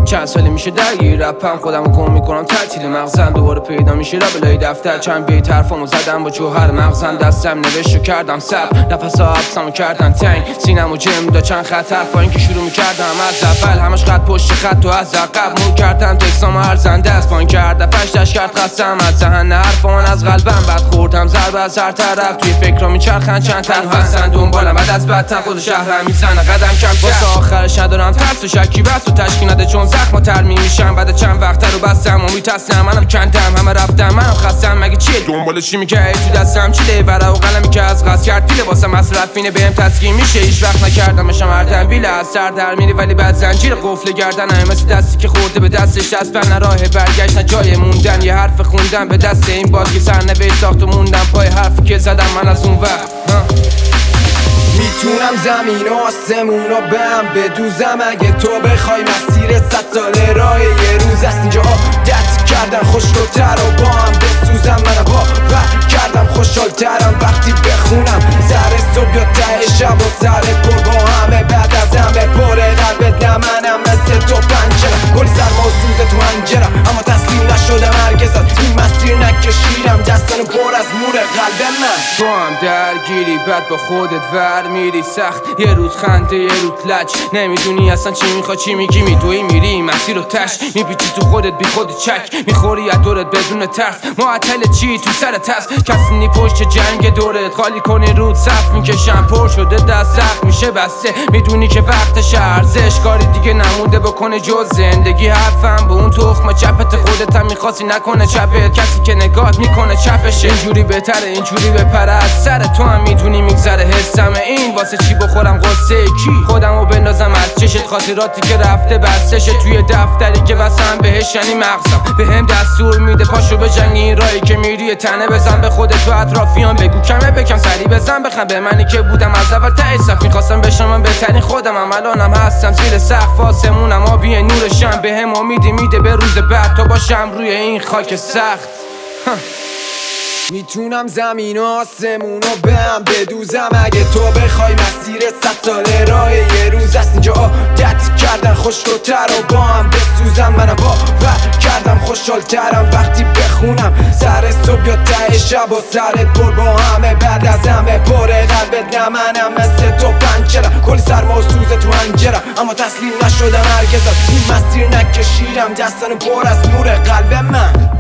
چند سالی میشه درگیر رپم، خودم رو گم میکنم تعطیل مغزم، دوباره پیدا میشه ربلای دفتر، چند بیت حرفامو زدم با جوهر مغزم، دستم نوشت و کردم سب، نفس ها حبسمو کردن تنگ، سینمو جم دا چند خط حرف با اینکه شروع میکردم از اول، همش خط پشت خط و از عقب مون کردم تکسام ارزنده است، پایین کرد دفش دش کرد خستم از ذهن حرفان از قلبم، بعد خوردم ضربه از هر طرف، توی فکرام میچرخن چند طرف هستن دنبالم، بعد از بدتر خود شهرم میزنه قدم کم واسه آخرش ندارم ترس و شکی بس و تشکیل نده چون زخم ترمیم میشم، بعد چند وقت رو بستم و میترسم، منم کندم همه رفتم منم خستم، مگه چیه دنبال چی میگه تو دستم چیه ورق و قلمی که از قصد کرد دیله واسه مصرف اینه بهم تسکین میشه، هیچ وقت نکردمشم هر تنبیله از سر در میری ولی بعد زنجیر قفل گردنم مثل دستی که خورده به دستش دست بر نه راه برگشت نه جای موندن، یه حرف خوندم به دست این بازی سرنوشت ساخت و موندم پای حرفی که زدم من از اون وقت. میتونم زمین و آسمونو به هم بدوزم اگه تو بخوای، مسیر 100 ساله راه یه روز است، اینجا عادت کردن خوشگل‌تر و با هم بسوزم، منم باور کردم خوشحال‌ترم وقتی بخونم سر صبح یا ته شب و سرت پر با همه، بعد از همه پر قلبت نه منم مثل تو پنجرم، کلی سرما و سوز تو انجرم اما تسلیم نشدم هرگز از این مسیر نکشیدم دستانو پر از مور قلب من، تو هم درگیری بعد با خودت ور میری سخت، یه روز خنده یه روز لج، نمیدونی اصلا چی میخوای چی میگی، میدوی میری مسیر رو تش میپیچی تو خودت بی خود چک، میخوری از دورت بدون ترس، معطل چی تو سرت هست، کسی نی پشت جنگ دورت خالی کنی رود صف میکشم پر شده دست سخت میشه بسته، میدونی که وقتش ارزش کاری دیگه نمونده بکنه جز زندگی، حرفم به اون تخم چپت خودت هم میخواستی نکنه چپت، کسی که نگاهت میکنه چپشه، اینجوری بهتره اینجوری بپره از سر تو هم میدونی میگذره حسم این واسه چی بخورم قصه کی خودمو بندازم از چشت، خاطراتی که رفته بستشه توی دفتری که واسم بهش یعنی مغزم بهم دستور میده پاشو بجنگی این راهی که میری، تنه بزن به خودت و اطرافیان بگو کمه بکم سری بزن بخم به منی که بودم از اول ته صف، میخواستم بشم من بهترین خودمم، الانم هستم زیر سقف آسمونم آبی نورشم بهم امیدی میده به روز بعد تا باشم روی این خاک سخت. میتونم زمین و آسمونو به هم بدوزم اگه تو بخوای، مسیر 100 ساله راه یه روز است، اینجا عادت کردن خوشگل‌تر و با هم بسوزم، منم باور کردم خوشحال‌ترم وقتی بخونم سر صبح یا ته شب و سرت پر با همه، بعد از همه پر قلبت نه منم مثل تو پنجرم، کلی سرما و سوز تو انجرم اما تسلیم نشدم هرگز از این مسیر نکشیدم دستانو پر از نور قلب من.